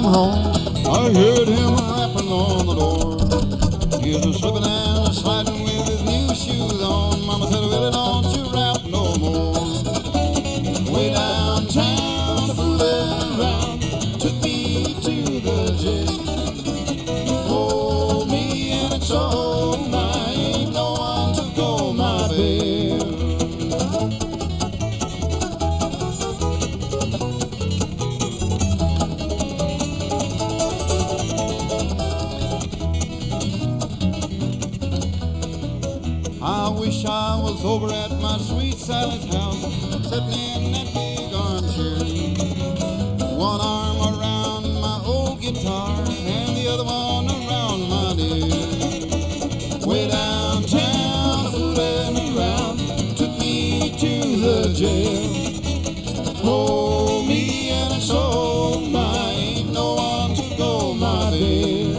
home. I heard him rapping on the door. He was a slipping and a sliding with his new shoes on. Mama said, Willie, don't you rap no more. Way downtown, fooling around, took me to the jail. Hold me and it's all mine, ain't no one to go my bail. I wish I was over at my sweet Sally's house, sitting in that big armchair. One arm around my old guitar and the other one around my dear. Way downtown, fooling around, took me to the jail. Hold me and it's all mine, ain't no one to go my bail.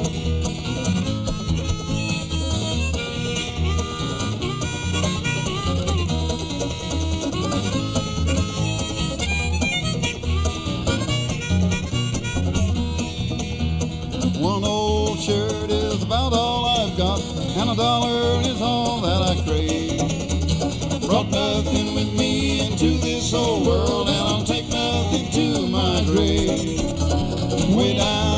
One old shirt is about all I've got, and $1 is all that I crave. Brought nothing with me into this old world, and I'll take nothing to my grave. Way down